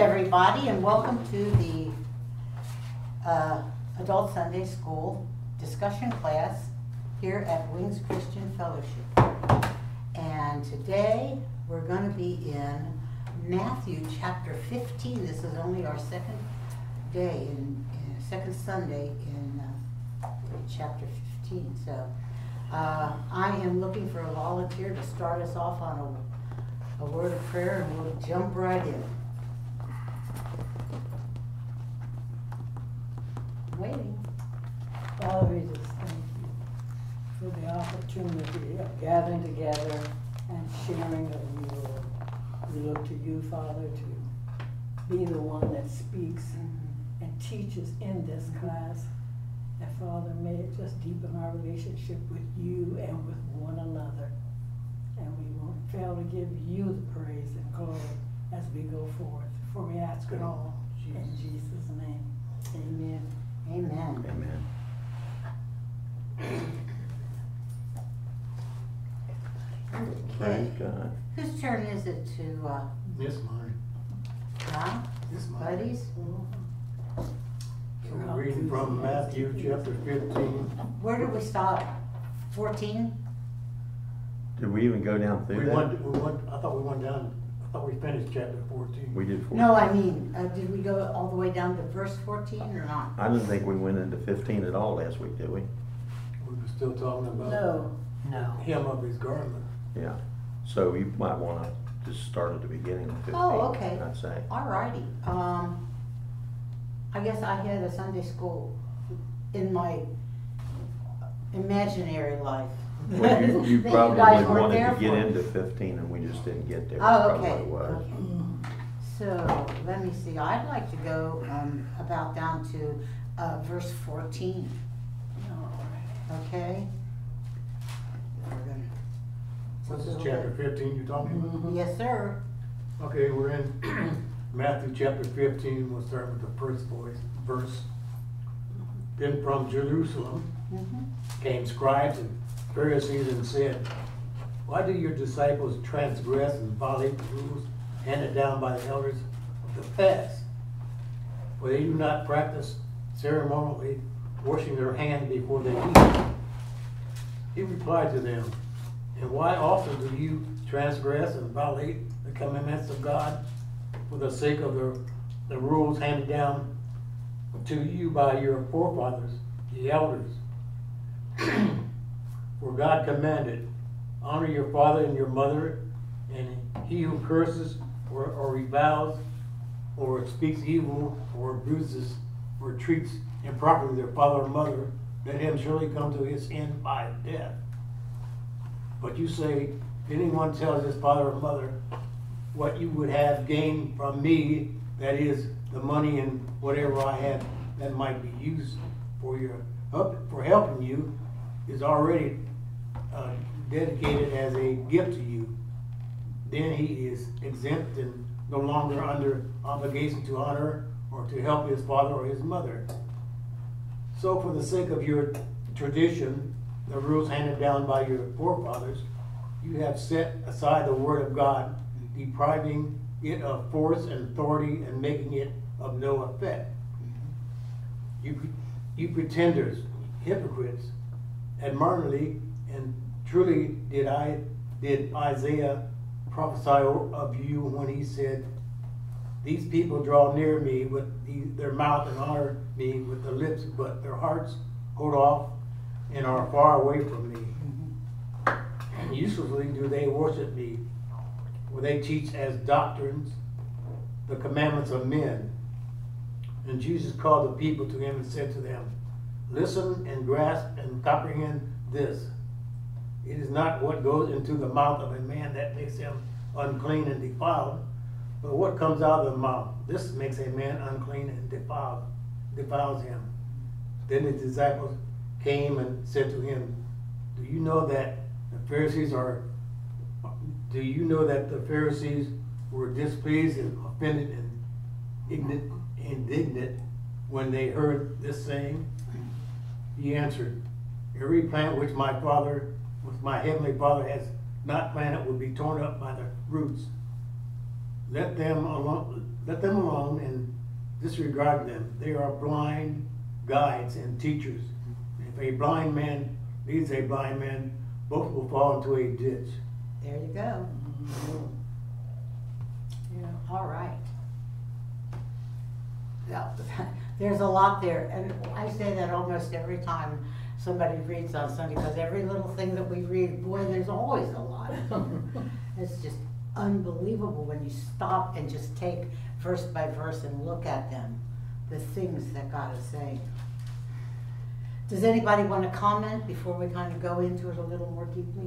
everybody, and welcome to the Adult Sunday School discussion class here at Wings Christian Fellowship. And today we're going to be in Matthew chapter 15. This is only our second day, second Sunday in chapter 15. So I am looking for a volunteer to start us off on a word of prayer, and we'll jump right in. Waiting. Father, we just thank you for the opportunity of gathering together and sharing of you, Lord. We look to you, Father, to be the one that speaks and teaches in this class. And Father, may it just deepen our relationship with you and with one another. And we won't fail to give you the praise and glory as we go forth. For we ask it all in Jesus' name. Amen. Amen. Amen. Praise Okay. God. Whose turn is it to, This mine. huh? This mine. Buddies? So we're reading from Matthew chapter 15. Where did we stop? 14? Did we even go down through that? I thought we finished chapter 14. We did 14. No, I mean, did we go all the way down to verse 14 or not? I didn't think we went into 15 at all last week, did we? We were still talking about No. hem of his garment. Yeah. So you might want to just start at the beginning of 15. Oh, okay. I'd say. Alrighty. I guess I had a Sunday school in my imaginary life. Well, you That probably guys weren't wanted there to get for. into 15 and we just didn't get there. Oh, That's probably okay. what it was. Okay. So let me see. I'd like to go about down to verse 14. Okay. We're gonna- This is chapter 15 you're talking about? Yes, sir. Okay, we're in Matthew chapter 15. We'll start with the first verse. Then from Jerusalem came scribes and Pharisees and said, "Why do your disciples transgress and violate the rules handed down by the elders of the past? For they do not practice ceremonially washing their hands before they eat." He replied to them, "And why also do you transgress and violate the commandments of God for the sake of the rules handed down to you by your forefathers, the elders? For God commanded, honor your father and your mother, and he who curses or reviles or speaks evil or abuses or treats improperly their father or mother, let him surely come to his end by death. But you say, if anyone tells his father or mother what you would have gained from me, that is, the money and whatever I have that might be used for helping you, is already dedicated as a gift to you, then he is exempt and no longer under obligation to honor or to help his father or his mother. So for the sake of your tradition, the rules handed down by your forefathers, you have set aside the word of God, depriving it of force and authority and making it of no effect. You pretenders, hypocrites, admirably and truly did Isaiah prophesy of you when he said, "These people draw near me with their mouth and honor me with their lips, but their hearts hold off and are far away from me. And uselessly do they worship me, for they teach as doctrines the commandments of men." And Jesus called the people to him and said to them, "Listen and grasp and comprehend this. It is not what goes into the mouth of a man that makes him unclean and defiled, but what comes out of the mouth. This makes a man unclean and defiles him." Then the disciples came and said to him, Do you know that the Pharisees were displeased and offended and indignant when they heard this saying? He answered, "Every plant which my heavenly Father has not planted will be torn up by the roots. Let them alone let them alone and disregard them. They are blind guides and teachers. If a blind man leads a blind man, both will fall into a ditch. There you go. Yeah. All right. Yeah, there's a lot there, and I say that almost every time somebody reads on Sunday, because every little thing that we read, boy, there's always a lot. It's just unbelievable when you stop and just take verse by verse and look at them, the things that God is saying. Does anybody want to comment before we kind of go into it a little more deeply?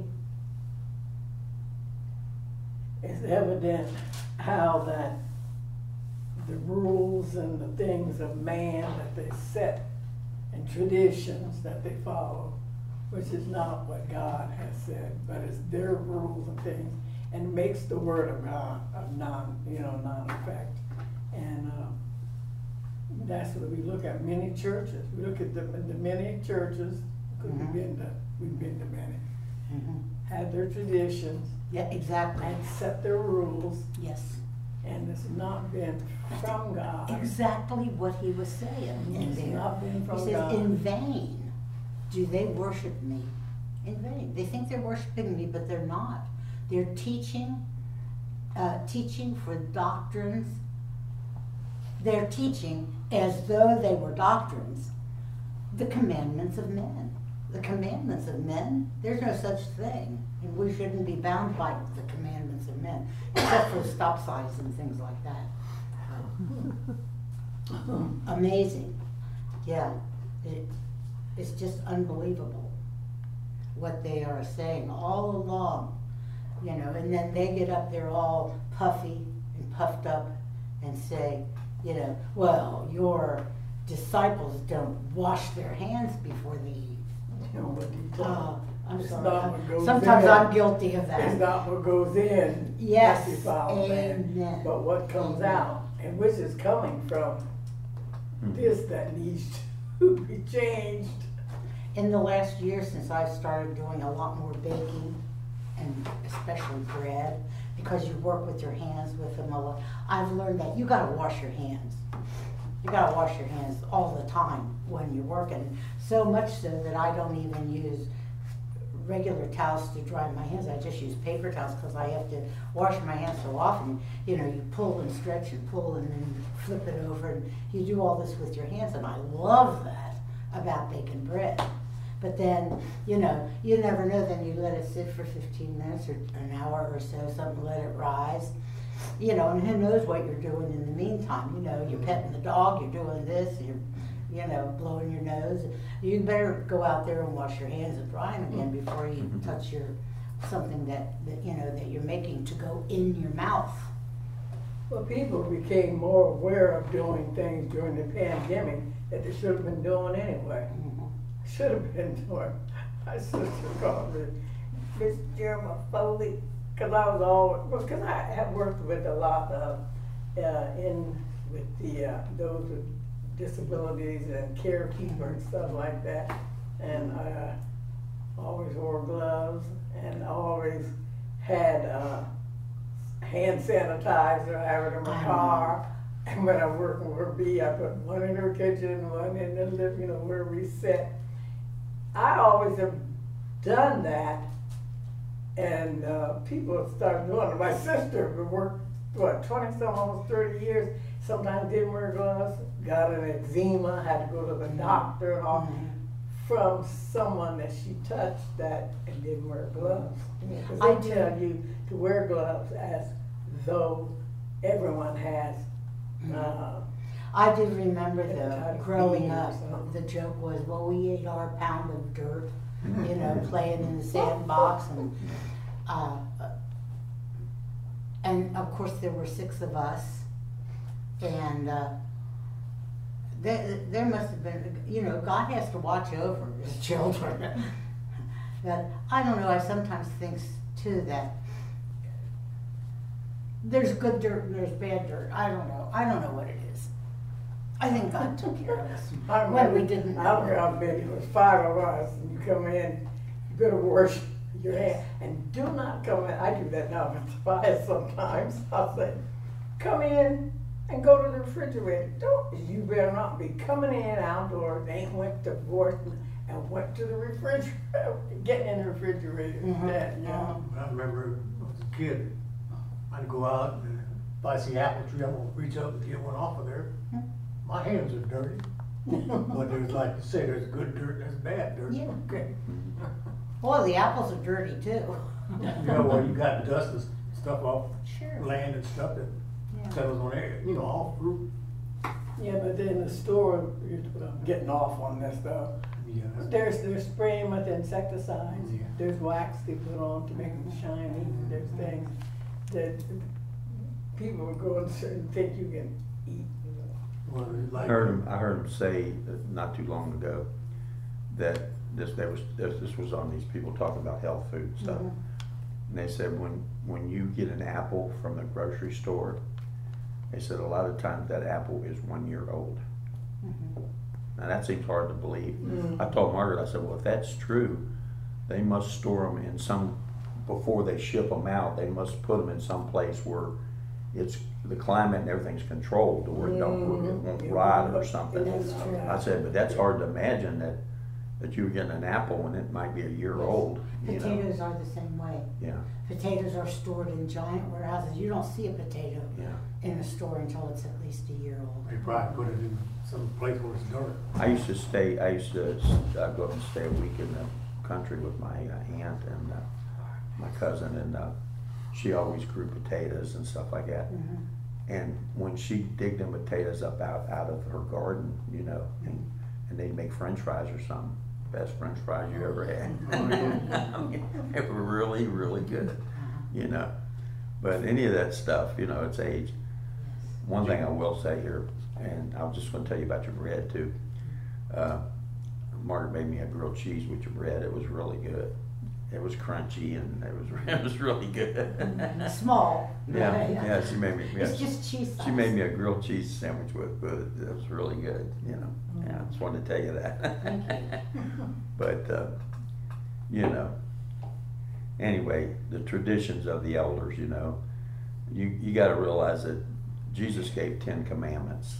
It's evident how that the rules and the things of man that they set and traditions that they follow, which is not what God has said, but it's their rules and things, and makes the word of God of non-effect. And that's what we look at. Many churches. We look at the many churches, because we've been to many, had their traditions. Yeah, exactly. And set their rules, Yes. and it's not been from God. Exactly what he was saying in It's there. not been He from says, God. in vain do they worship me. In vain. They think they're worshiping me, but they're not. They're teaching for doctrines. They're teaching as though they were doctrines, the commandments of men. The commandments of men, there's no such thing. And we shouldn't be bound by the commandments of men, except for stop signs and things like that. Amazing. Yeah. It's just unbelievable what they are saying all along, you know, and then they get up there all puffy and puffed up and say, you know, well, your disciples don't wash their hands before they eat. You know what he told. I'm It's sorry. not what goes Sometimes in. I'm guilty of It's that. not what goes in. Yes, that defiles man, amen. but what comes out, and which is coming from this that needs to be changed. In the last year, since I've started doing a lot more baking, and especially bread, because you work with your hands with them a lot, I've learned that you gotta wash your hands. You gotta wash your hands all the time when you're working. So much so that I don't even use regular towels to dry my hands. I just use paper towels because I have to wash my hands so often. You know, you pull and stretch and pull and then flip it over, and you do all this with your hands, and I love that about baking bread. But then, you know, you never know, then you let it sit for 15 minutes or an hour or so, something, let it rise. You know, and who knows what you're doing in the meantime. You know, you're petting the dog, you're doing this, you're, you know, blowing your nose. You better go out there and wash your hands and dry them again before you touch something that you know, that you're making to go in your mouth. Well, people became more aware of doing things during the pandemic that they should have been doing anyway. Should have been doing. My sister called me Miss Jerma Foley, because I was all, because I have worked with a lot of with those with disabilities and carekeeper and stuff like that, and I always wore gloves and always had hand sanitizer. I have it in my car. And when I work with her B, I put one in her kitchen, one in the living, you know, where we sit. I always have done that, and people have started doing it. My sister worked, 20-some, almost 30 years, sometimes didn't wear gloves, got an eczema, had to go to the doctor and all, from someone that she touched that and didn't wear gloves. Because they tell you to wear gloves as though everyone has. I do remember though, growing bee or up, something. the joke was, well, we ate our pound of dirt, you know, playing in the sandbox, and of course there were 6 of us, and there must have been, you know, God has to watch over his children. But I don't know, I sometimes think too that there's good dirt and there's bad dirt. I don't know what it is. I think God took care of us when we didn't I don't care know. how big it was, 5 of us, and you come in, you better wash your hand, and do not come in. I do that now with 5 sometimes. I'll say, come in, and go to the refrigerator. You better not be coming in outdoors. They went to work and went to the refrigerator, getting in the refrigerator. Mhm. Yeah. I remember when I was a kid, I'd go out and if I see apple tree, I'm gonna reach up and get one off of there. My hands are dirty. But there's, like you say, there's good dirt, there's bad dirt. Yeah. Okay. Well, the apples are dirty too. You know, where you got dust and stuff off Sure. land and stuff that Yeah. settles on there, you know, all fruit. Yeah, but then the store, I'm getting off on this stuff. Yeah, They're spraying with insecticides. Yeah. There's wax they put on to make them shiny. There's things that people are going to and think you can eat. well, I like. heard him say not too long ago that this was on these people talking about health food and stuff. Mhm. And they said when you get an apple from the grocery store, they said a lot of times that apple is 1 year old. Mhm. Now that seems hard to believe. Mm. I told Margaret, I said, well, if that's true, they must store them in some, before they ship them out, they must put them in some place where it's, the climate and everything's controlled to where it won't Mm. rot or something. That's true. I said, but that's hard to imagine that you're getting an apple and it might be a year old, you know? Potatoes are the same way. Yeah, Potatoes are stored in giant warehouses. You don't see a potato yeah. in a store until it's at least a year old. They probably put it in some place where it's dark. I used to go up and stay a week in the country with my aunt and my cousin, and she always grew potatoes and stuff like that. Mhm. And when she dig them potatoes up out of her garden, you know, and they'd make French fries or something, best French fries you ever had. I mean, they were really, really good, you know. But any of that stuff, you know, it's age. One thing I will say here, and I was just gonna tell you about your bread too. Margaret made me a grilled cheese with your bread. It was really good. It was crunchy and it was really good. Small. Yeah, she made me. It's just cheese sauce. She made me a grilled cheese sandwich with it. It was really good, you know. Yeah, I just wanted to tell you that. Thank you. But, you know, anyway, the traditions of the elders, you know, you got to realize that Jesus gave 10 commandments.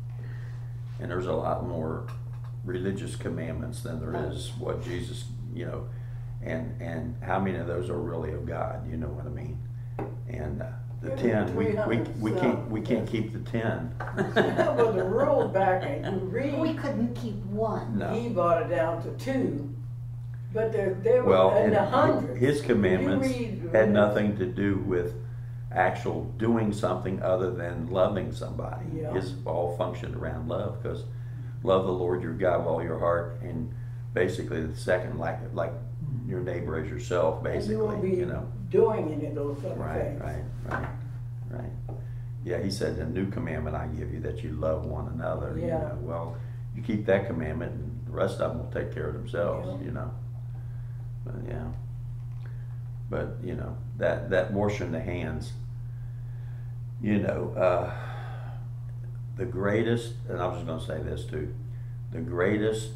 And there's a lot more religious commandments than there is what Jesus, you know, and how many of those are really of God, you know what I mean? And the 10, we can't keep the 10. Well, the rules back, and you We read, couldn't keep one. No. he brought it down to 2, but there Well, were in the and hundreds. his commandments You read- had nothing to do with actual doing something other than loving somebody. Yeah. His all functioned around love, because love the Lord your God with all your heart, and basically the second, like your neighbor as yourself, And you won't basically, be you know. doing any of those other Right, things. right. Yeah, he said, the new commandment I give you, that you love one another, you Yeah. know. Well, you keep that commandment and the rest of them will take care of themselves, Yeah. you know. But, yeah. But, you know, that washing the hands, you know, the greatest, and I was just gonna say this too, the greatest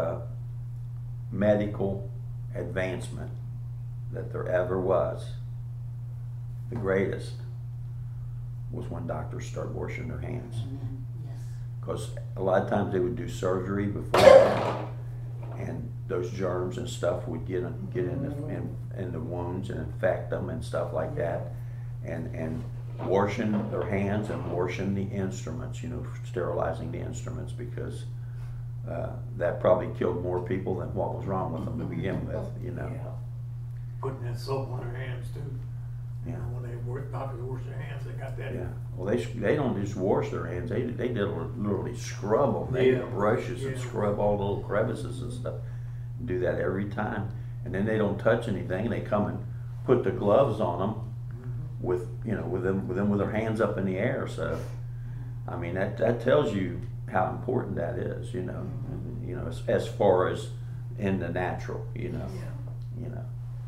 medical advancement that there ever was, the greatest, was when doctors started washing their hands. Amen. Yes. Because a lot of times they would do surgery before, and those germs and stuff would get in the wounds and infect them and stuff like that. And washing their hands and washing the instruments, you know, sterilizing the instruments, because that probably killed more people than what was wrong with them to begin with, you know. Yeah. Putting that soap on their hands too. You Yeah. know, when doctors wash their hands, they got that. Yeah, well, they don't just wash their hands, they literally scrub them. They Yeah. get brushes and Yeah. scrub all the little crevices and stuff. Do that every time, and then they don't touch anything. They come and put the gloves on them with, you know, with their hands up in the air. So, I mean, that tells you how important that is, you know. And, you know, as far as in the natural, you know, you know.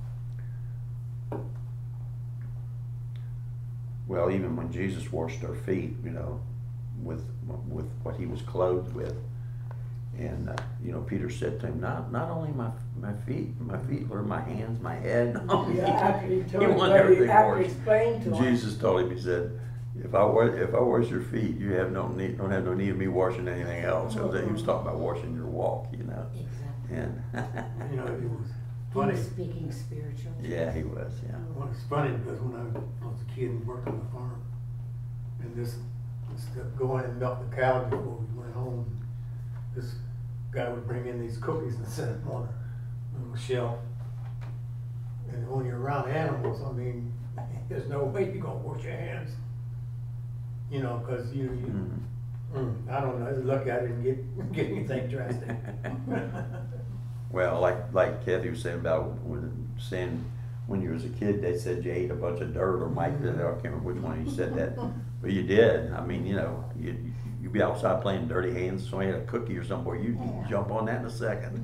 Well, even when Jesus washed their feet, you know, with what he was clothed with, and you know, Peter said to him, "Not only my feet, Lord, my hands, my head." Yeah, after he told He him, wanted everything after he washed. explained to him. Jesus told him, he said, If I wash your feet, you don't have no need of me washing anything else. So that he was talking about washing your walk, you know. Exactly. And You know, it was He funny. was speaking spiritual. yeah, he was. Yeah. Well, it's funny because when I was a kid and worked on the farm, and this go in and milk the cows before we went home, this guy would bring in these cookies and set them on a little shelf. And when you're around animals, I mean, there's no way you're gonna wash your hands. You know, because I don't know, I was lucky I didn't get anything drastic. Well, like Kathy was saying about when you was a kid, they said you ate a bunch of dirt, or Mike did. I can't remember which one he said that, but you did. I mean, you know, you'd be outside playing dirty hands. Somebody had a cookie or something, you'd Yeah. jump on that in a second.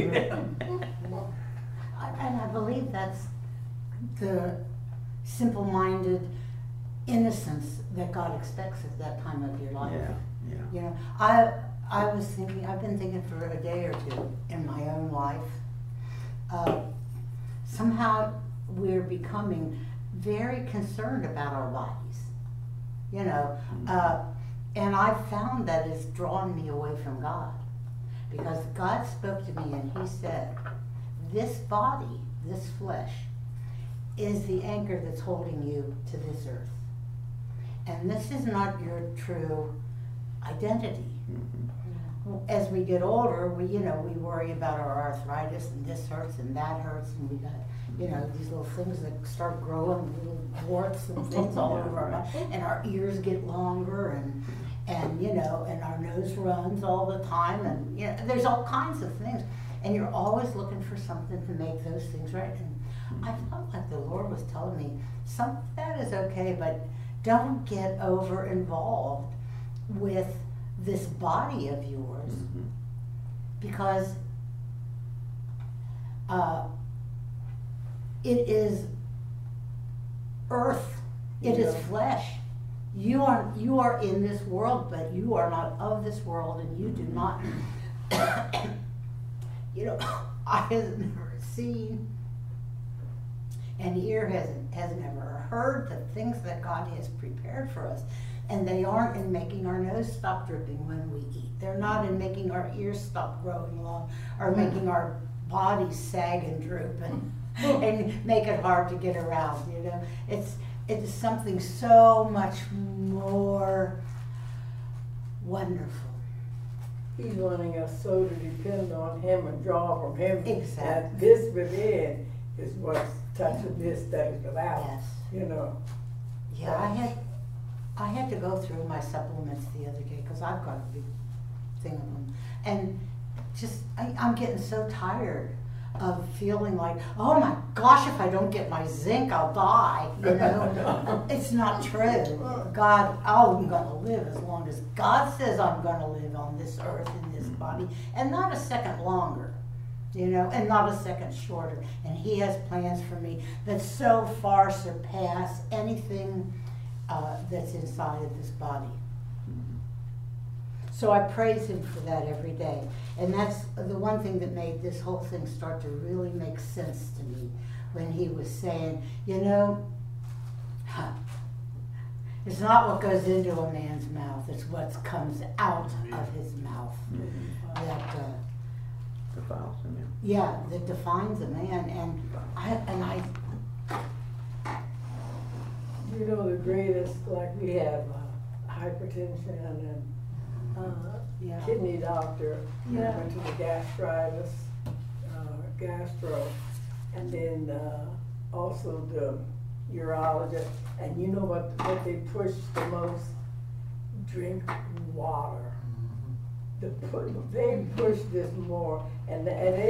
And I believe that's the simple-minded innocence that God expects at that time of your life. Yeah, yeah. You know, I was thinking, I've been thinking for a day or two in my own life. Somehow we're becoming very concerned about our bodies. You know, and I've found that it's drawn me away from God. Because God spoke to me and he said, this body, this flesh, is the anchor that's holding you to this earth. And this is not your true identity. As we get older, we worry about our arthritis, and this hurts and that hurts, and we got, these little things that start growing, little warts and things all over our body, and our ears get longer, and our nose runs all the time, and there's all kinds of things, and you're always looking for something to make those things right. And I felt like the Lord was telling me, some of that is okay, but don't get over involved with this body of yours, because it is earth, it is flesh. You are in this world, but you are not of this world, and you do not. I have never seen, and ear has never heard the things that God has prepared for us. And they aren't in making our nose stop dripping when we eat. They're not in making our ears stop growing long, or making our bodies sag and droop and make it hard to get around. It's something so much more wonderful. He's wanting us so to depend on him and draw from him. Exactly. That this within is what's touching this that is without. Yes. Yeah, I had to go through my supplements the other day because I've got a big thing of them, and just I'm getting so tired of feeling like, oh my gosh, if I don't get my zinc, I'll die. It's not true. God, I'm going to live as long as God says I'm going to live on this earth in this body, and not a second longer. And not a second shorter. And he has plans for me that so far surpass anything that's inside of this body. So I praise him for that every day. And that's the one thing that made this whole thing start to really make sense to me, when he was saying, it's not what goes into a man's mouth, it's what comes out of his mouth that defiles him. Yeah, that defines a man. And the greatest, like we have hypertension and kidney doctor. Yeah. Went to the gastritis, gastro, and then also the urologist. And you know what they push the most? Drink water. They push this more, and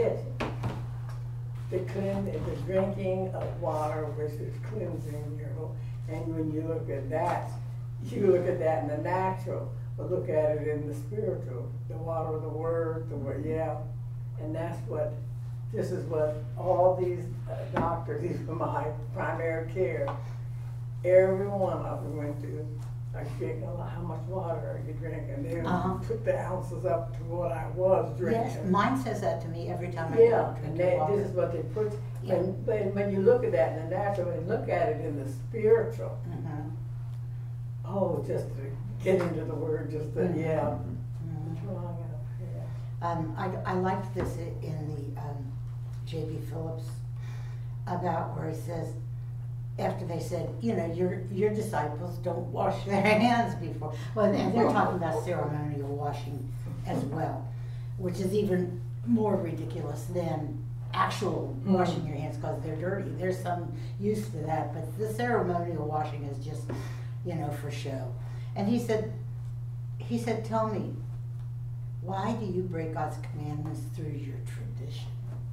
the drinking of water, which is cleansing and when you look at that, you look at that in the natural, but look at it in the spiritual, the water of the word, and this is what all these doctors, even my primary care, every one of them went through. How much water are you drinking? They put the ounces up to what I was drinking. yes, mine says that to me every time I Yeah, drink and water. this is what they put. Yeah. But when you look at that in the natural and look at it in the spiritual, Oh, just to get into the word, just to, yeah. Mhm. Drawing up, yeah. I liked this in the J.B. Phillips about where he says, after they said, you know, your disciples don't wash their hands before. Well, and they're talking about ceremonial washing as well, which is even more ridiculous than actual washing your hands because they're dirty. There's some use to that, but the ceremonial washing is just, you know, for show. And he said, tell me, why do you break God's commandments through your tradition?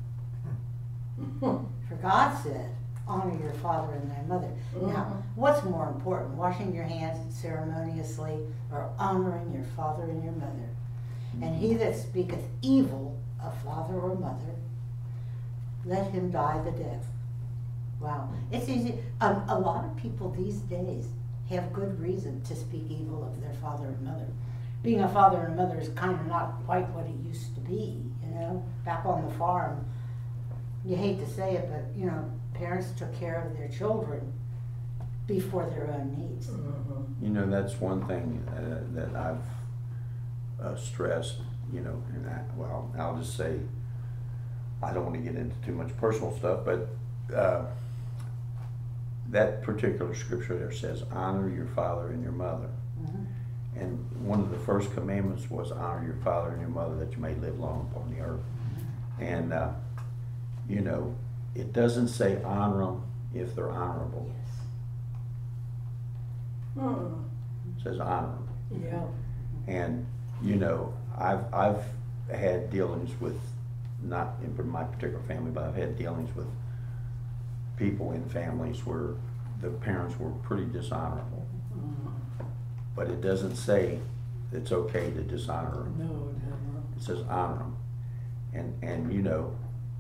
For God said, honor your father and thy mother. Now, what's more important, washing your hands ceremoniously or honoring your father and your mother? And he that speaketh evil of father or mother, let him die the death. Wow. It's easy. A lot of people these days have good reason to speak evil of their father and mother. Being a father and a mother is kind of not quite what it used to be, you know. Back on the farm, you hate to say it, but, you know, parents took care of their children before their own needs. You know, that's one thing that I've stressed, you know, and well, I'll just say, I don't want to get into too much personal stuff, but that particular scripture there says, honor your father and your mother. Mm-hmm. And one of the first commandments was honor your father and your mother that you may live long upon the earth. And, you know, it doesn't say honor them if they're honorable. It says honor them. Yeah. And, you know, I've had dealings with, not in my particular family, but I've had dealings with people in families where the parents were pretty dishonorable. But it doesn't say it's okay to dishonor them. No, never. It says honor them. And you know,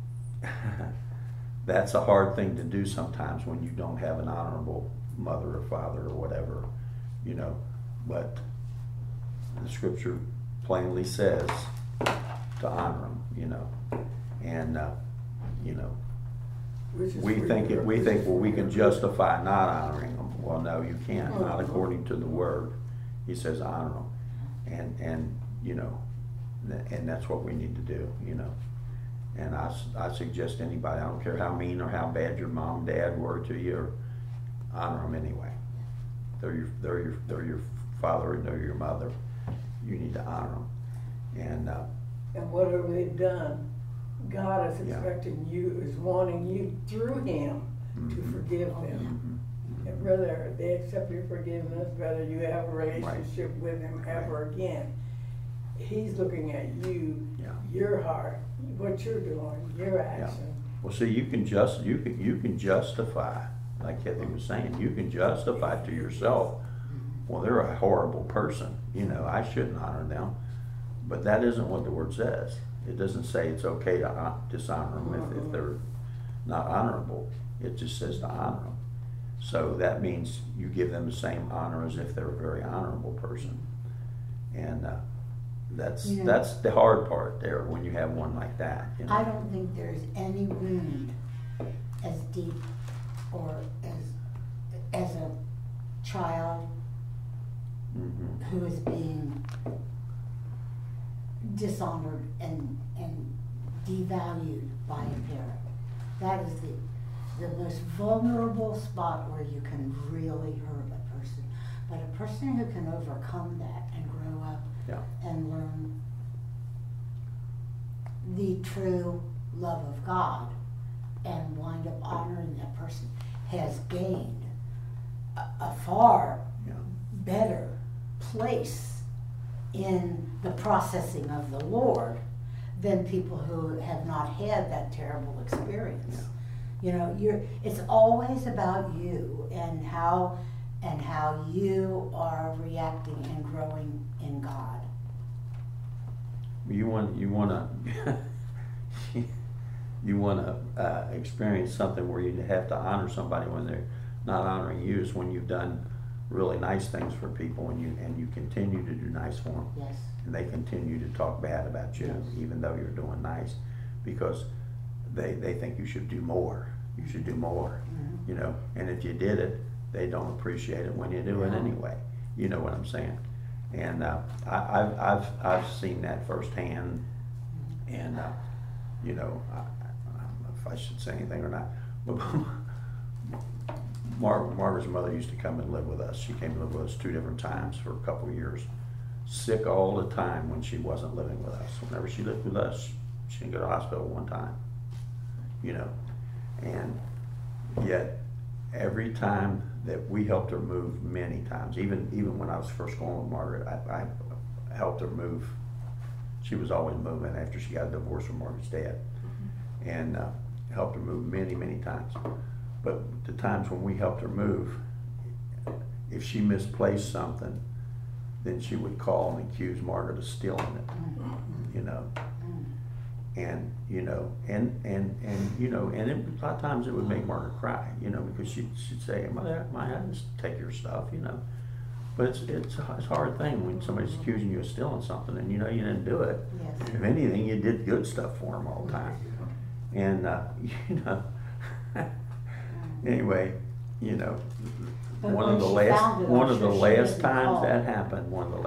that's a hard thing to do sometimes when you don't have an honorable mother or father or whatever, you know. But the scripture plainly says to honor them, you know. And, you know, we think, well, we can justify not honoring them. Well, no, you can't, not according to the word. He says honor them. And you know, and that's what we need to do, you know. And I suggest anybody, I don't care how mean or how bad your mom and dad were to you, or honor them anyway. They're your father and they're your mother. You need to honor them. And whatever they've done, God is Yeah. expecting you, is wanting you through him to forgive them. And whether they accept your forgiveness, whether you have a relationship with him ever again, he's looking at you, Yeah. your heart, what you're doing, your action. Well, see, you can justify, like Kathy was saying, you can justify to yourself, well, they're a horrible person, you know, I shouldn't honor them. But that isn't what the word says. It doesn't say it's okay to dishonor them if they're not honorable. It just says to honor them. So that means you give them the same honor as if they're a very honorable person. And that's the hard part there when you have one like that. You know? I don't think there's any wound as deep or as a child who is being dishonored and devalued by a parent. That is the most vulnerable spot where you can really hurt a person. But a person who can overcome that and grow up and learn the true love of God and wind up honoring that person has gained a far better place in the processing of the Lord than people who have not had that terrible experience. You know, it's always about you and how you are reacting and growing in God. You want to experience something where you have to honor somebody when they're not honoring you is when you've done really nice things for people and you continue to do nice for them. Yes. And they continue to talk bad about you even though you're doing nice, because they think you should do more. You should do more, you know. And if you did it, they don't appreciate it when you do it anyway. You know what I'm saying? And I've seen that firsthand. And you know, I don't know if I should say anything or not, but Margaret's mother used to come and live with us. She came to live with us 2 different times for a couple of years. Sick all the time when she wasn't living with us. Whenever she lived with us, she didn't go to the hospital one time. You know, and yet every time that we helped her move, many times, even when I was first going with Margaret, I helped her move. She was always moving after she got a divorce from Margaret's dad, and helped her move many times. But the times when we helped her move, if she misplaced something, then she would call and accuse Margaret of stealing it. You know, and you know, and you know, and a lot of times it would make Margaret cry. You know, because she'd say, "Mother, I didn't take your stuff." You know. But it's a hard thing when somebody's accusing you of stealing something and you know you didn't do it. Yes. If anything, you did good stuff for them all the time. And, you know, anyway, you know, But one when of the she last found it, one I'm of the sure she last didn't times call. that happened,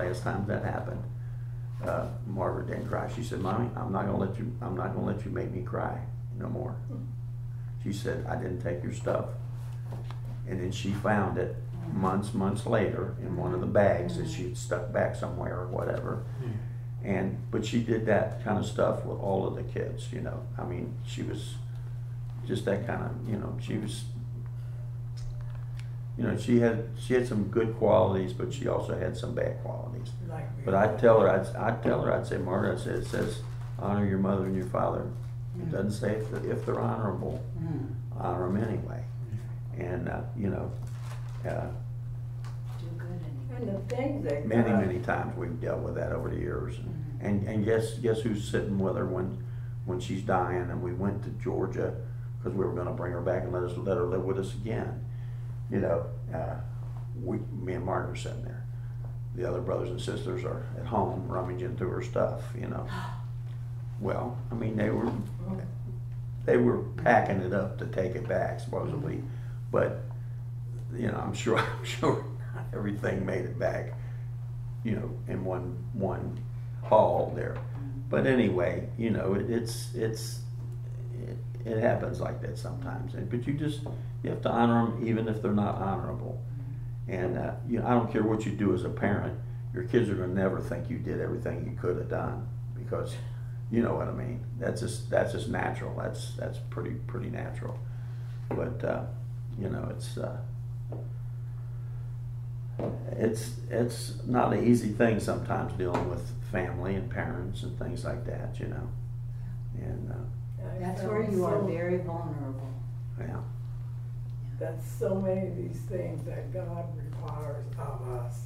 Margaret didn't cry. She said, "Mommy, I'm not gonna let you make me cry no more." She said, "I didn't take your stuff." And then she found it months later in one of the bags that she had stuck back somewhere or whatever. But she did that kind of stuff with all of the kids, you know. I mean, she was just that kind of, you know, she was, you know, she had some good qualities, but she also had some bad qualities. But I'd tell her, I'd say, Margaret, it says, honor your mother and your father. It doesn't say if they're honorable, honor them anyway. And, you know, Do good And the things that many times we've dealt with that over the years. And guess who's sitting with her when she's dying? And we went to Georgia because we were going to bring her back and let her live with us again. You know, me and Margaret are sitting there. The other brothers and sisters are at home rummaging through her stuff. You know, well, I mean they were packing it up to take it back supposedly, but you know, I'm sure not everything made it back. You know, in one haul there. But anyway, you know, it happens like that sometimes. But you have to honor them even if they're not honorable. And you know, I don't care what you do as a parent, your kids are going to never think you did everything you could have done, because you know what I mean. That's just natural. That's pretty natural. But you know, it's not an easy thing sometimes dealing with family and parents and things like that, you know. And That's where you are very vulnerable. yeah. That's so many of these things that God requires of us.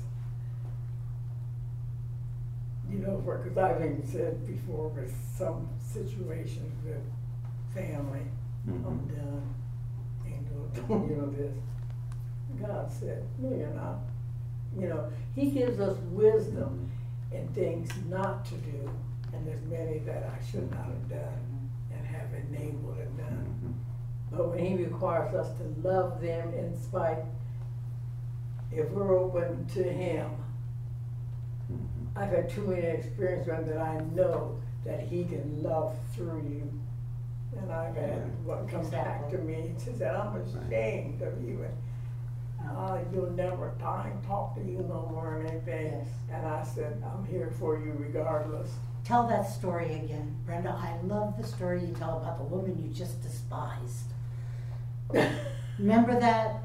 You know, because I've even said before with some situations with family, I'm done. Ain't doing, you know, this. God said, no, you're not. You know, He gives us wisdom in things not to do, and there's many that I should not have done and have enabled and done. But when He requires us to love them in spite, if we're open to Him, I've had too many experiences that I know that He can love through you. And I've had one come back to me, she said, I'm ashamed of you. You'll never talk to you no more or anything. Yes. And I said, I'm here for you regardless. Tell that story again, Brenda. I love the story you tell about the woman you just despised. Remember that?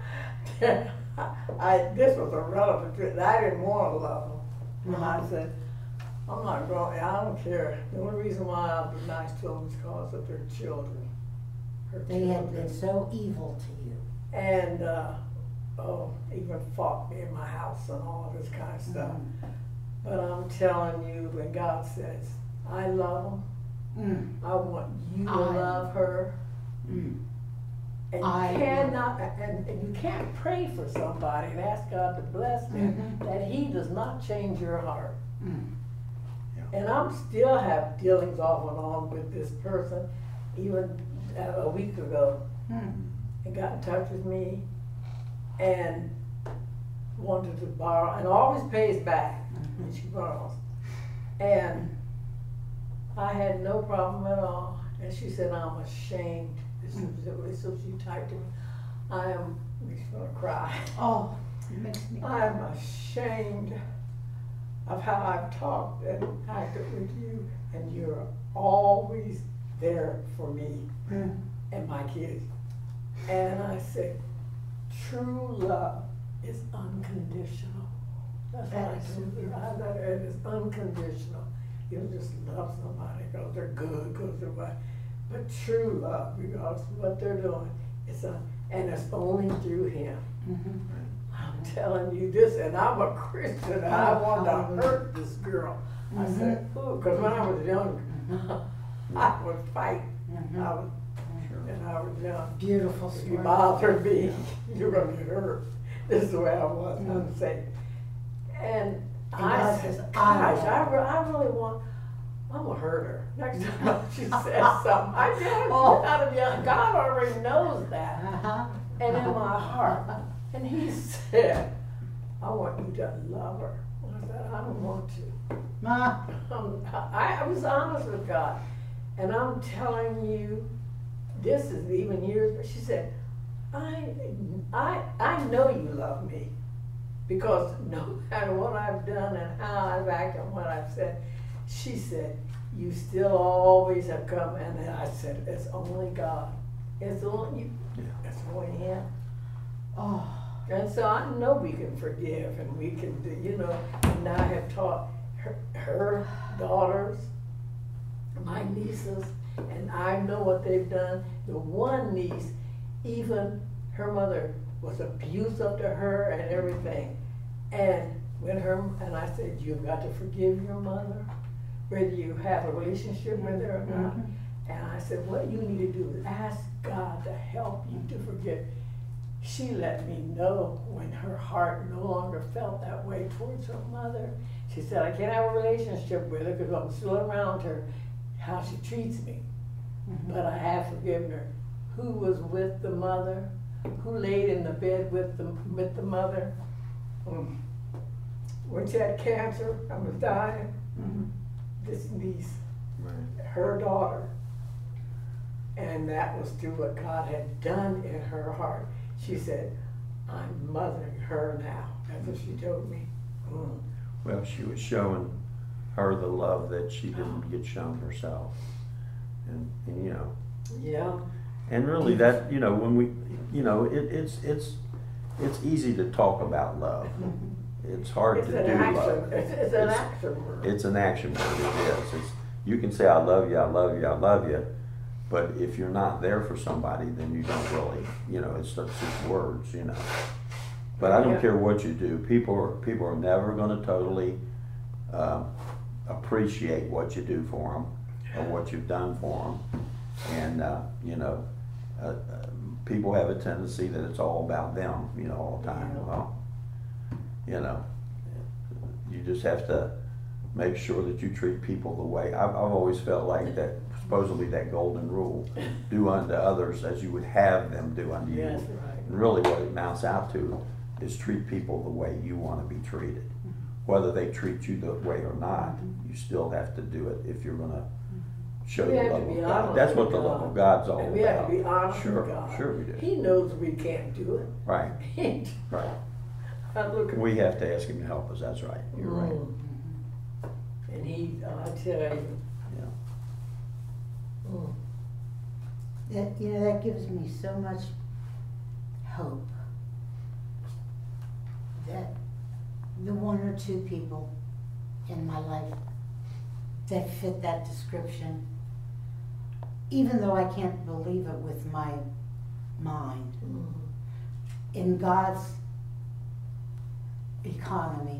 This was a relative, I didn't want to love them. And I said, I'm not going, I don't care. The only reason why I'll be nice to them is because of their children. Her They had children. been so evil to you. And, even fought me in my house and all this kind of stuff. But I'm telling you, when God says, I love them, I want you to love her. And you cannot, and you can't pray for somebody and ask God to bless them, that He does not change your heart. And I'm still have dealings off and on with this person, even a week ago, and got in touch with me, and wanted to borrow, and always pays back when she borrows. And I had no problem at all. And she said, I'm ashamed. So she typed to me, she's gonna cry. Oh, it makes me. I'm ashamed of how I've talked and acted with you, and you're always there for me Mm. and my kids. And I said, true love is unconditional. That's what I told her. It is unconditional. You don't just love somebody because they're good, because they're what. But true love, regardless of what they're doing, and it's only through Him. Mhm. I'm telling you this, and I'm a Christian, and I want to hurt this girl. I said, ooh, because when I was young, I would fight. Mhm. I was, and I was young. Beautiful If you story. bother me, you're gonna get hurt. This is the way I was, I'm saying. And I God said, says, gosh, I I really want, I'm gonna hurt her. Next time she says something, I tell Oh. her, out of young, God already knows that. Uh-huh. And in my heart. And He said, I want you to love her. I said, I don't want to. Ma. I was honest with God. And I'm telling you, this is even years, but she said, I know you love me. Because no matter what I've done and how I've acted and what I've said, she said, you still always have come. And then I said, it's only God. It's only you. It's only Him. Oh. And so I know we can forgive and we can do, and I have taught her daughters, my nieces, and I know what they've done. The one niece, even her mother was abusive to her and everything. And and I said, you've got to forgive your mother, whether you have a relationship with her or not. And I said, what you need to do is ask God to help you to forgive. She let me know when her heart no longer felt that way towards her mother. She said, I can't have a relationship with her because I'm still around her, how she treats me. But I have forgiven her. Who was with the mother? Who laid in the bed with the mother? When she had cancer and was dying, this niece, her daughter. And that was through what God had done in her heart. She said, I'm mothering her now. That's what she told me. Well, she was showing her the love that she didn't get shown herself. And Yeah. and really that, when we, it's easy to talk about love. It's hard It's to an do action. love. It's an action word. It's an action word, it is. You can say, I love you, I love you, I love you. But if you're not there for somebody, then you don't really, it's just words, But I don't care what you do. People are never going to totally appreciate what you do for them or what you've done for them. And, people have a tendency that it's all about them, all the time. Well, you just have to make sure that you treat people the way, I've always felt like that, supposedly that golden rule, do unto others as you would have them do unto you. Yes, right. And really what it amounts out to is treat people the way you want to be treated. Whether they treat you the way or not, you still have to do it if you're going to show the love of God. That's what the love of God's all about. And we have to be honest with God. Sure we do. He knows we can't do it. Right, right. I look at We have to ask Him to help us, that's right, you're right. And I tell you. Yeah. That gives me so much hope that the one or two people in my life that fit that description, even though I can't believe it with my mind, in God's economy,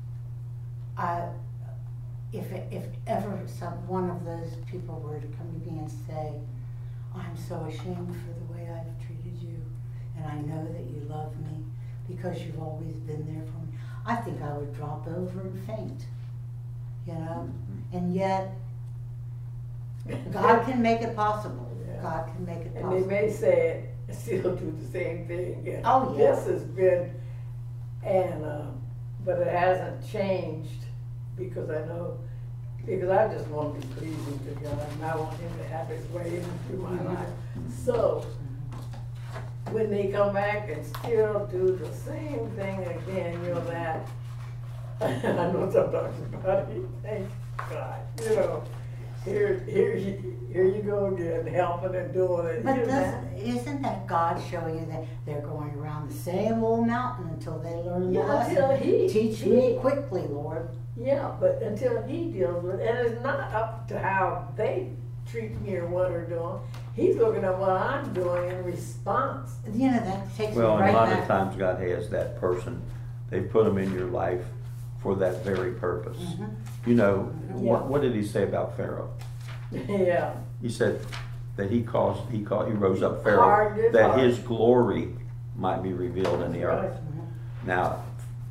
if ever one of those people were to come to me and say, I'm so ashamed for the way I've treated you, and I know that you love me because you've always been there for me, I think I would drop over and faint, and yet God can make it possible. Yeah. God can make it And possible. they may say it and still do the same thing again. Oh, yeah. This has been And, but it hasn't changed because I know, because I just want to be pleasing to God and I want Him to have His way in through my life. So, when they come back and still do the same thing again, you know that, I know sometimes everybody thanks God, you know, here you go again, helping and doing it. But you know. isn't that God showing you that they're going around the same old mountain until they learn the Yeah, until lesson? He Teach me quickly, Lord. Yeah, but until He deals with it, and it's not up to how they treat me or what they're doing. He's looking at what I'm doing in response. You know, that takes Well, me and right a lot back. of times God has that person, they put them in your life for that very purpose. Mhm. You know, Yeah. what did He say about Pharaoh? Yeah. He said that he rose up Pharaoh, Hard, that hard. his glory might be revealed in the Right. earth. Now,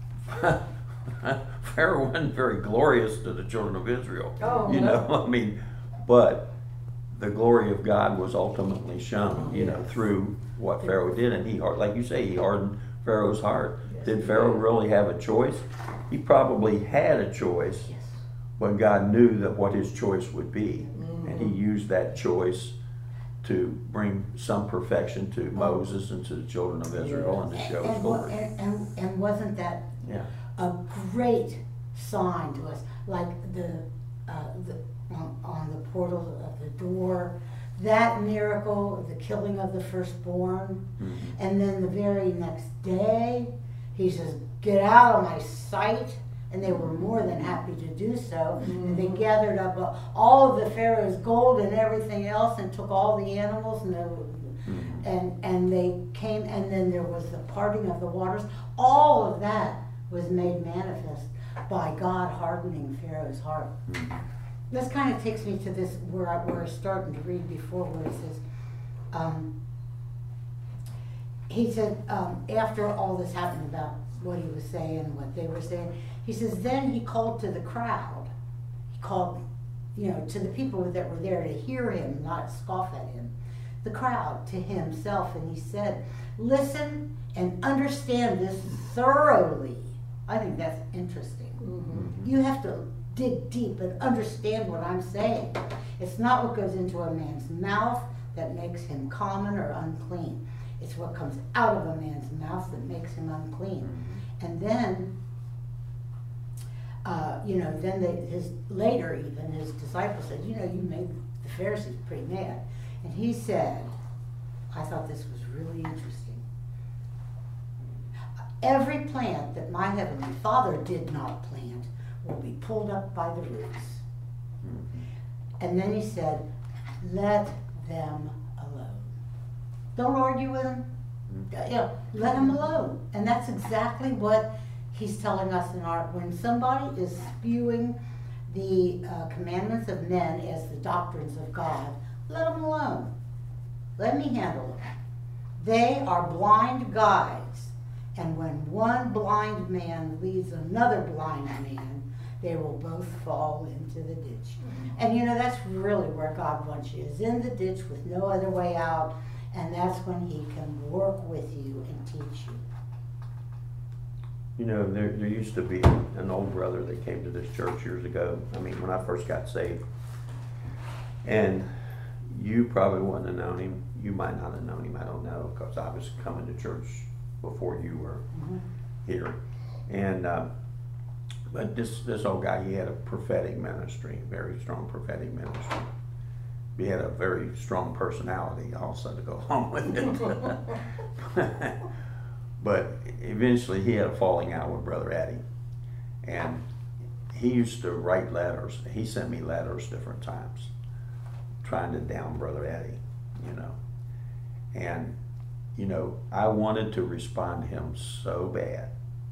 Pharaoh wasn't very glorious to the children of Israel. Oh, you no. know, I mean, but the glory of God was ultimately shown, you know, through what Pharaoh did, and like you say, he hardened Pharaoh's heart. Yes, Did he Pharaoh did. really have a choice? He probably had a choice, Yes. but God knew that what his choice would be, and he Mm-hmm. used that choice to bring some perfection to Moses and to the children of Israel and to show his glory. And wasn't that Yeah. a great sign to us? Like on the portal of the door, that miracle of the killing of the firstborn, Mhm. and then the very next day, he says, "Get out of my sight." And they were more than happy to do so. And they gathered up all of the Pharaoh's gold and everything else and took all the animals and they came, and then there was the parting of the waters. All of that was made manifest by God hardening Pharaoh's heart. Mhm. This kind of takes me to this where I was starting to read before, where it says, he said, after all this happened about what he was saying, what they were saying, he says, then he called to the crowd. He called, to the people that were there to hear him, not scoff at him. The crowd to himself, and he said, listen and understand this thoroughly. I think that's interesting. Mm-hmm. You have to dig deep and understand what I'm saying. It's not what goes into a man's mouth that makes him common or unclean. It's what comes out of a man's mouth that makes him unclean. And then, later even his disciples said, you made the Pharisees pretty mad. And he said, I thought this was really interesting. Every plant that my heavenly Father did not plant will be pulled up by the roots. And then he said, let them alone. Don't argue with them. Let them alone. And that's exactly what he's telling us when somebody is spewing the commandments of men as the doctrines of God, let them alone. Let me handle them. They are blind guides. And when one blind man leads another blind man, they will both fall into the ditch. And that's really where God wants you, is in the ditch with no other way out. And that's when he can work with you and teach you. There used to be an old brother that came to this church years ago. I mean, when I first got saved. And you probably wouldn't have known him. You might not have known him, I don't know, because I was coming to church before you were here. And but this old guy, he had a prophetic ministry, very strong prophetic ministry. He had a very strong personality also to go along with it. But eventually he had a falling out with Brother Addy. And he used to write letters. He sent me letters different times trying to down Brother Addy, And, I wanted to respond to him so bad.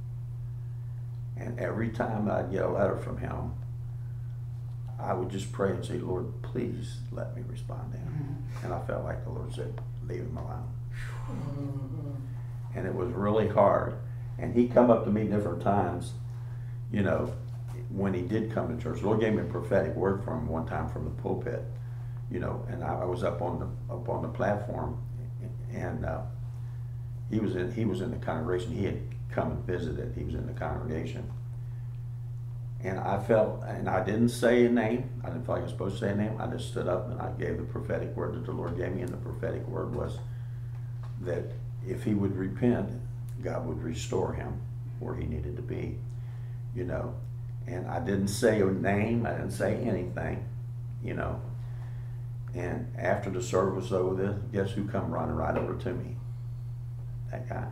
And every time I'd get a letter from him, I would just pray and say, Lord, please let me respond to him. And I felt like the Lord said, leave him alone. And it was really hard. And he'd come up to me different times, when he did come to church. The Lord gave me a prophetic word for him one time from the pulpit, and I was up on the platform, and he was in the congregation. He had come and visit it. He was in the congregation. And I felt, and I didn't say a name. I didn't feel like I was supposed to say a name. I just stood up and I gave the prophetic word that the Lord gave me. And the prophetic word was that if he would repent, God would restore him where he needed to be, you know. And I didn't say a name. I didn't say anything, you know. And after the service was over, guess who come running right over to me? That guy.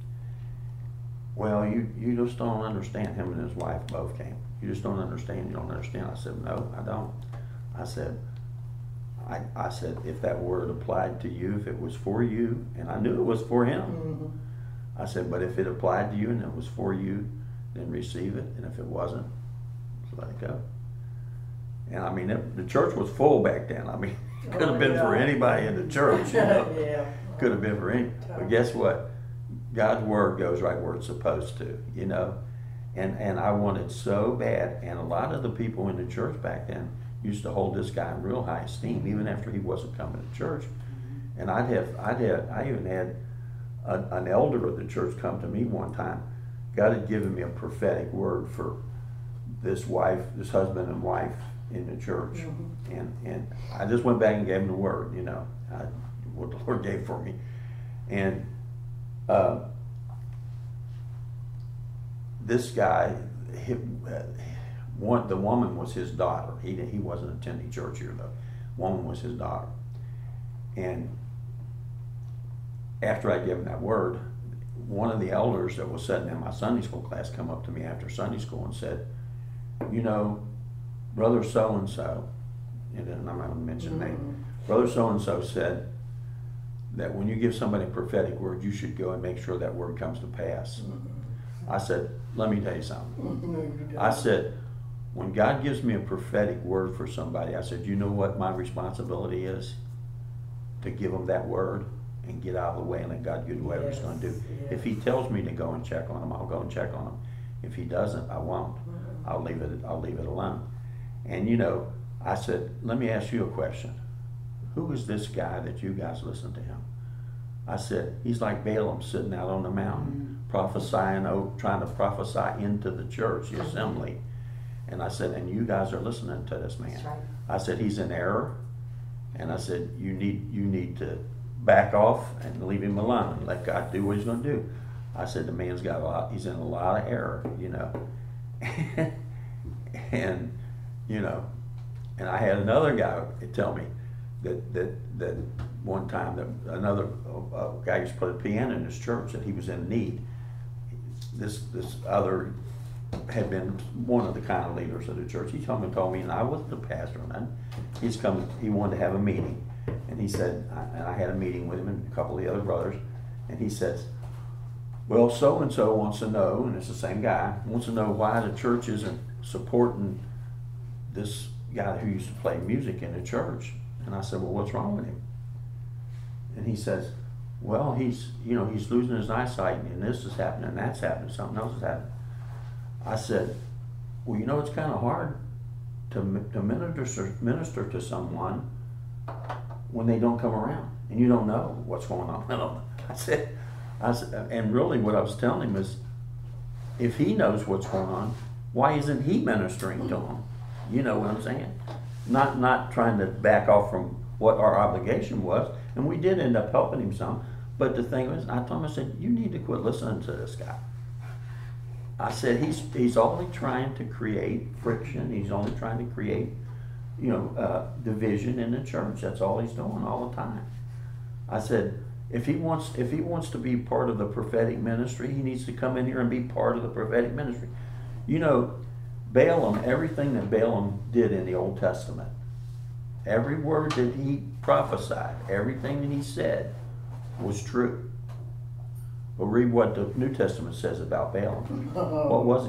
Well, you just don't understand. Him and his wife both came. You just don't understand. You don't understand. I said, no, I don't. I said, I said, if that word applied to you, if it was for you, and I knew it was for him. Mm-hmm. I said, but if it applied to you and it was for you, then receive it. And if it wasn't, just let it go. And I mean, the church was full back then. I mean, it could have been for anybody in the church, you know. Yeah. Could have been for any. But guess what? God's word goes right where it's supposed to, you know. And I wanted so bad. And a lot of the people in the church back then used to hold this guy in real high esteem, even after he wasn't coming to church. And I even had an elder of the church come to me one time. God had given me a prophetic word for this husband and wife in the church. Mm-hmm. And I just went back and gave him the word, you know, what the Lord gave for me. And this guy, the woman was his daughter. He wasn't attending church here, though. Woman was his daughter. And after I gave him that word, one of the elders that was sitting in my Sunday school class come up to me after Sunday school and said, you know, Brother so-and-so, and I'm not going to mention name, Brother so-and-so said that when you give somebody a prophetic word, you should go and make sure that word comes to pass. I said, let me tell you something. I said, when God gives me a prophetic word for somebody, I said, you know what my responsibility is? To give them that word and get out of the way and let God do whatever He's going to do. Yes. If He tells me to go and check on them, I'll go and check on them. If He doesn't, I won't. I'll leave it alone. And you know, I said, let me ask you a question. Who is this guy that you guys listen to him? I said, he's like Balaam sitting out on the mountain, prophesying, trying to prophesy into the church, the assembly. And I said, and you guys are listening to this man. That's right. I said, he's in error. And I said, you need to back off and leave him alone and let God do what He's going to do. I said, the man's got he's in a lot of error, you know. And you know, and I had another guy tell me that one time that another guy used to play the piano in his church, that he was in need. This other had been one of the kind of leaders of the church. He told me, and I wasn't the pastor, and he wanted to have a meeting, and he said, and I had a meeting with him and a couple of the other brothers, and he says, well, so-and-so wants to know, and it's the same guy, wants to know why the church isn't supporting this guy who used to play music in the church. And I said, well, what's wrong with him? And he says, well, he's losing his eyesight, and this is happening, and that's happening, something else is happening. I said, well, you know, it's kind of hard to minister to someone when they don't come around, and you don't know what's going on. I said, and really what I was telling him is, if he knows what's going on, why isn't he ministering to him? You know what I'm saying? Not trying to back off from what our obligation was, and we did end up helping him some. But the thing was, I told him, I said, you need to quit listening to this guy. I said, he's only trying to create friction. He's only trying to create, you know, division in the church. That's all he's doing all the time. I said, if he wants to be part of the prophetic ministry, he needs to come in here and be part of the prophetic ministry. You know, Balaam, everything that Balaam did in the Old Testament, every word that he prophesied, everything that he said was true. But read what the New Testament says about Balaam. What was he?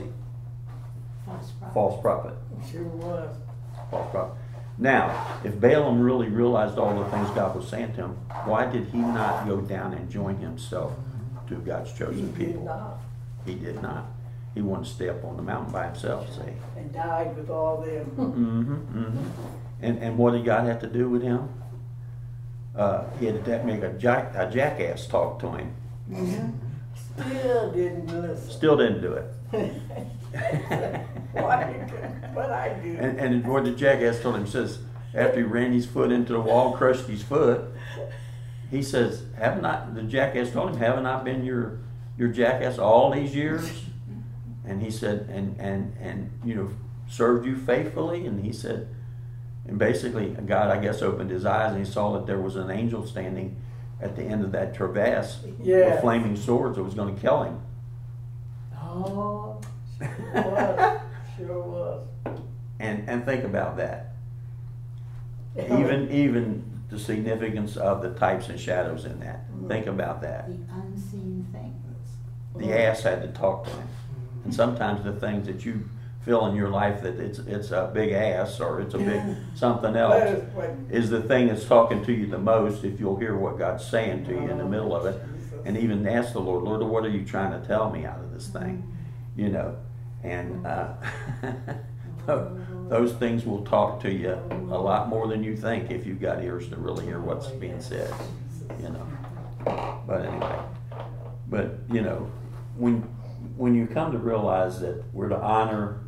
False prophet. Sure was. False prophet. Now, if Balaam really realized all the things God was saying to him, why did he not go down and join himself to God's chosen people? He did not. He did not. He wanted to stay up on the mountain by himself, see. And died with all them. And what did God have to do with him? He had to make a jackass talk to him. Still didn't listen. Still didn't do it. Why you couldn't, but I do. And what the jackass told him, he says, after he ran his foot into the wall, crushed his foot, he says, the jackass told him, haven't I been your jackass all these years? And he said, and served you faithfully? And he said, and basically God, I guess, opened his eyes and he saw that there was an angel standing at the end of that crevasse with flaming swords that was going to kill him. Oh, sure was. Sure was. And think about that. Even the significance of the types and shadows in that. Think about that. The unseen things. The ass had to talk to him. And sometimes the things that you feel in your life that it's a big ass or it's a big something else is the thing that's talking to you the most if you'll hear what God's saying to you in the middle of it. And even ask the Lord, what are you trying to tell me out of this thing? And those things will talk to you a lot more than you think if you've got ears to really hear what's being said, But anyway, when you come to realize that we're to honor,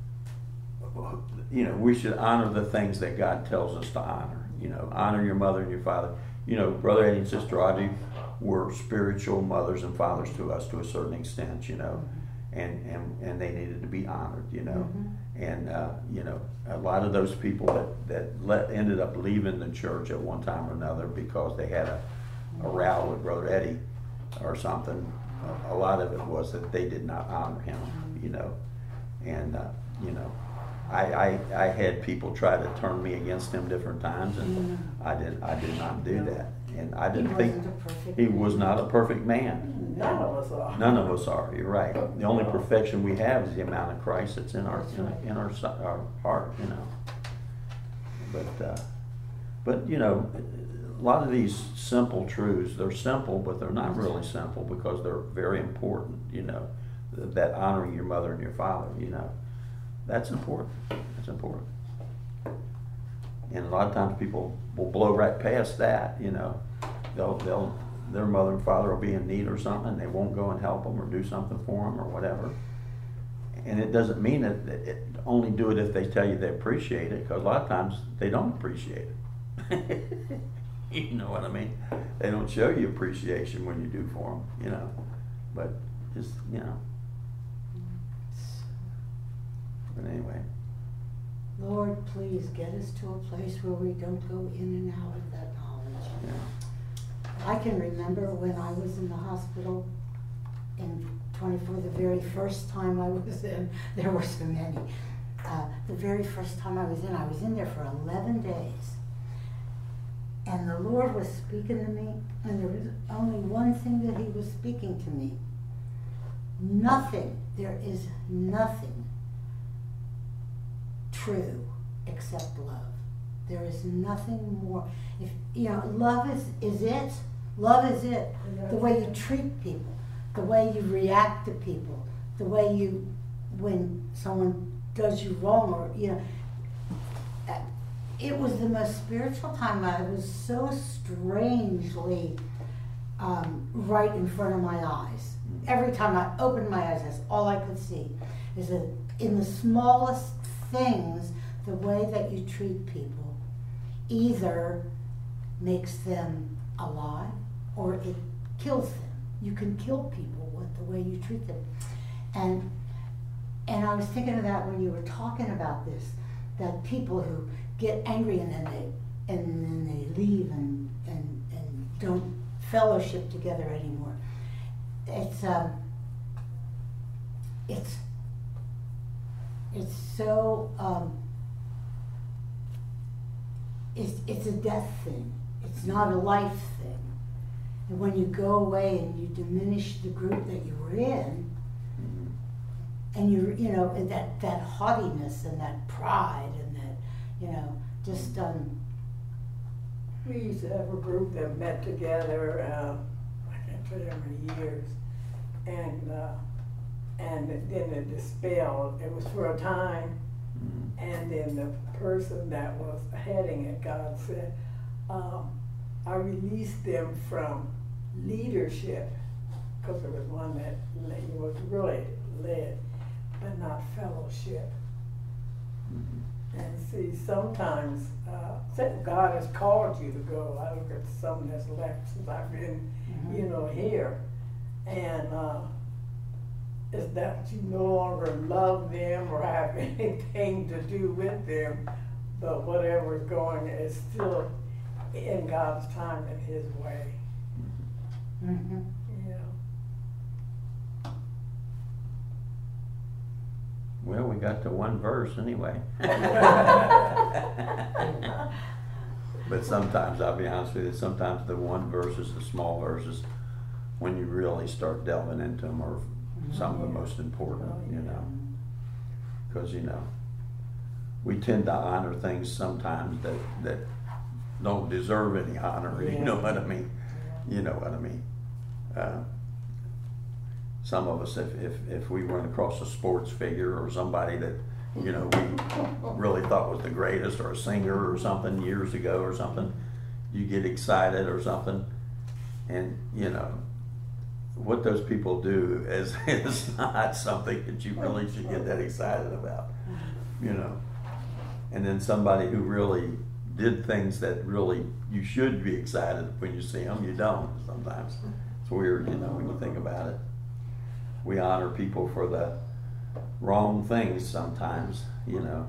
we should honor the things that God tells us to honor. Honor your mother and your father. Brother Eddie and Sister Audrey were spiritual mothers and fathers to us to a certain extent, and they needed to be honored, And a lot of those people that ended up leaving the church at one time or another because they had a row with Brother Eddie or something. A lot of it was that they did not honor him, And I had people try to turn me against him different times, and I did not do that. And I didn't think he was not a perfect man. None of us are. None of us are. You're right. The only perfection we have is the amount of Christ that's in our heart. But a lot of these simple truths, they're simple, but they're not really simple because they're very important. That honoring your mother and your father. That's important. That's important. And a lot of times people will blow right past that. Their mother and father will be in need or something, and they won't go and help them or do something for them or whatever. And it doesn't mean that only do it if they tell you they appreciate it, because a lot of times they don't appreciate it. You know what I mean? They don't show you appreciation when you do for them, But just, But anyway. Lord, please get us to a place where we don't go in and out of that knowledge. Yeah. I can remember when I was in the hospital in 24, the very first time I was in, there were so many. The very first time I was in there for 11 days. And the Lord was speaking to me, and there was only one thing that he was speaking to me. Nothing, there is nothing true except love. There is nothing more. If love is it. Love is it. The way you treat people, the way you react to people, the way when someone does you wrong, or it was the most spiritual time. I was so strangely right in front of my eyes. Every time I opened my eyes, that's all I could see. Is that in the smallest things, the way that you treat people either makes them alive or it kills them. You can kill people with the way you treat them. And I was thinking of that when you were talking about this, that people who get angry and then they leave and don't fellowship together anymore. It's so it's a death thing. It's not a life thing. And when you go away and you diminish the group that you were in, and that haughtiness and that pride and that just we used to have a group that met together. I can't tell you how many years, and then it dispelled. It was for a time, and then the person that was heading it, God said, I released them from leadership because there was one that was really led, but not fellowship. And see, sometimes God has called you to go. I look at some that's left since I've been, here, and it's that you no longer love them or have anything to do with them, but whatever is going is still in God's time and His way. Mm-hmm. Well, we got to one verse anyway. But sometimes, I'll be honest with you, sometimes the one verses, the small verses, when you really start delving into them, are some of the most important, Because, we tend to honor things sometimes that don't deserve any honor, you know what I mean? You know what I mean? Some of us, if we run across a sports figure or somebody that, we really thought was the greatest, or a singer or something years ago or something, you get excited or something, and, what those people do is not something that you really should get that excited about, And then somebody who really did things that really you should be excited when you see them, you don't sometimes. It's weird, when you think about it. We honor people for the wrong things sometimes, But,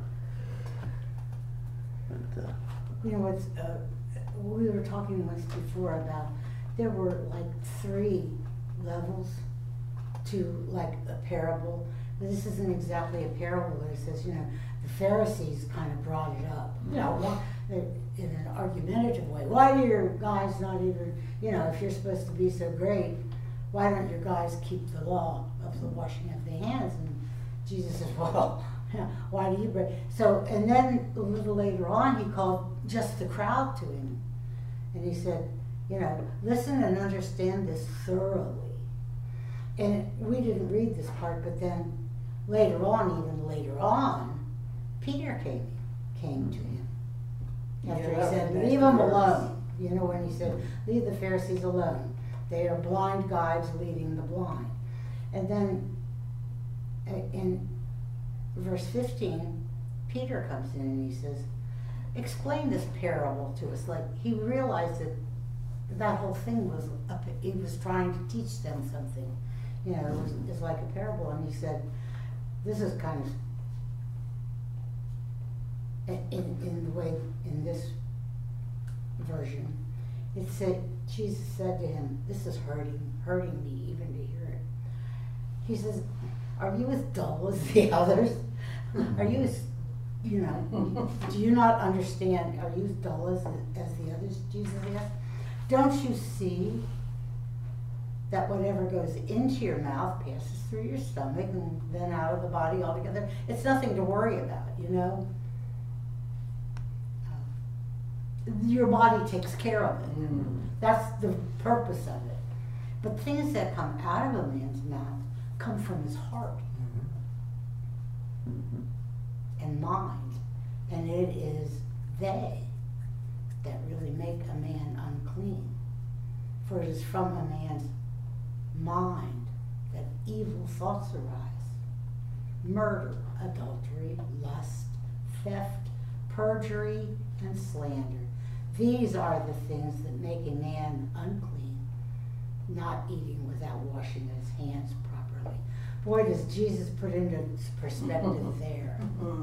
What's, we were talking once before about, there were like 3 levels to like a parable. This isn't exactly a parable, but it says, the Pharisees kind of brought it up, in an argumentative way. Why do your guys not even, if you're supposed to be so great, why don't your guys keep the law of the washing of the hands? And Jesus says, well, why do you break? So, and then a little later on, he called just the crowd to him. And he said, listen and understand this thoroughly. And we didn't read this part, but then later on, Peter came to him. After he said, leave them alone. When he said, leave the Pharisees alone. They are blind guides leading the blind. And then in verse 15, Peter comes in and he says, explain this parable to us. Like, he realized that whole thing was, he was trying to teach them something. It was like a parable. And he said, this is kind of, in the way, in this version, it said, Jesus said to him, this is hurting me even to hear it. He says, are you as dull as the others? Are you as, do you not understand? Are you as dull as the others? Jesus asked. Don't you see that whatever goes into your mouth passes through your stomach and then out of the body altogether? It's nothing to worry about, Your body takes care of it. That's the purpose of it. But things that come out of a man's mouth come from his heart and mind. And it is they that really make a man unclean. For it is from a man's mind that evil thoughts arise. Murder, adultery, lust, theft, perjury, and slander. These are the things that make a man unclean, not eating without washing his hands properly. Boy, does Jesus put into perspective there.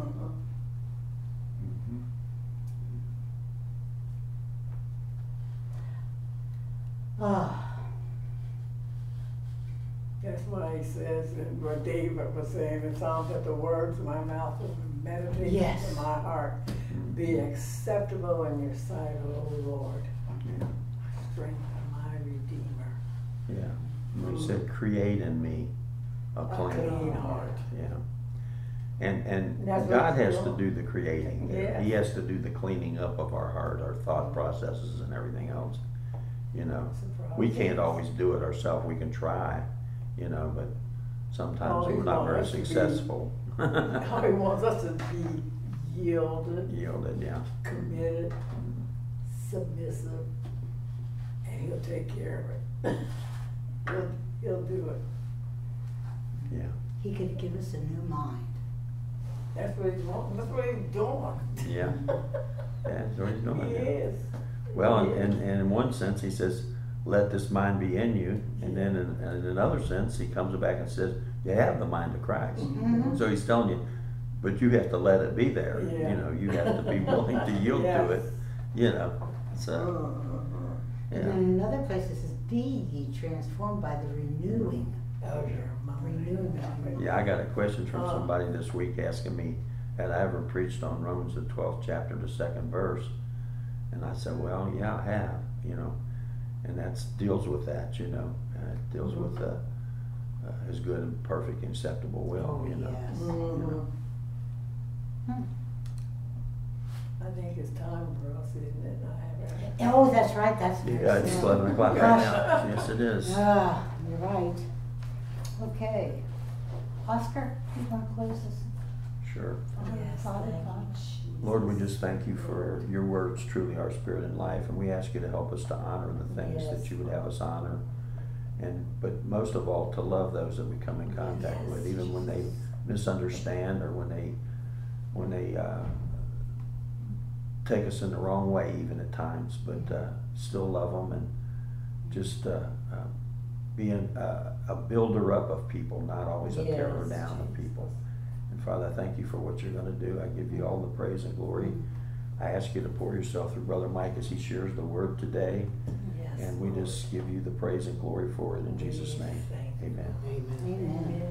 That's why he says, and what David was saying in Psalms, that the words of my mouth and the meditation of my heart be acceptable in your sight, O Lord. Strength of my Redeemer. Yeah. He said, create in me a clean heart. Yeah. And God has to do the creating. He has to do the cleaning up of our heart, our thought processes, and everything else. We can't always do it ourselves. We can try, but sometimes we're not very successful. He wants us to be yielded, yeah. committed, submissive, and He'll take care of it. He'll do it. Yeah. He could give us a new mind. That's what he's wanting, that's what he's doing. Yeah. Yeah, that's what he's doing. He yeah. is. Well, and in one sense, he says, let this mind be in you. And then in another sense, he comes back and says, you have the mind of Christ. Mhm. So he's telling you, but you have to let it be there. Yeah. You know, you have to be willing to yield Yes. to it. You know, so, And then yeah. in another place it says, be ye transformed by the renewing Of your mind. Renewing of your Yeah, I got a question from somebody this week asking me, had I ever preached on Romans the 12th chapter, the 2nd verse? And I said, well, yeah, I have, you know. And that deals with that, you know. It deals with his good and perfect and acceptable will, Oh, you know. yes. You know. Hmm. I think it's time for us, isn't it? Oh, that's right, that's very Yeah, it's soon. 11 o'clock right Gosh. now. Yes, it is. Ah, you're right. Okay. Oscar, you want to close this? Sure. Father, Lord, we just thank you for your words, truly our spirit and life, and we ask you to help us to honor the things that you would have us honor, but most of all, to love those that we come in contact with, even when they misunderstand or when they take us in the wrong way, even at times, but still love them and just be a builder up of people, not always a tearer down of people. And Father, I thank you for what you're going to do. I give you all the praise and glory. I ask you to pour yourself through Brother Mike as he shares the word today. And we just give you the praise and glory for it in Jesus' name. Amen. Amen. Amen.